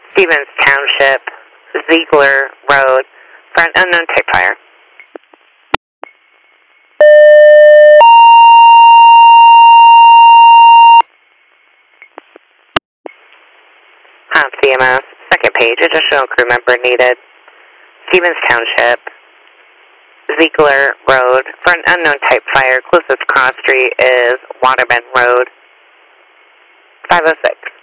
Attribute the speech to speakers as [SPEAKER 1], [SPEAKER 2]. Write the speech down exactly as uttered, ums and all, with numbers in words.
[SPEAKER 1] Stevens Township, Ziegler Road, for an unknown type fire. On C M S, second page, additional crew member needed. Stevens Township, Ziegler Road, for an unknown type fire. Closest cross street is Waterman Road, five oh six.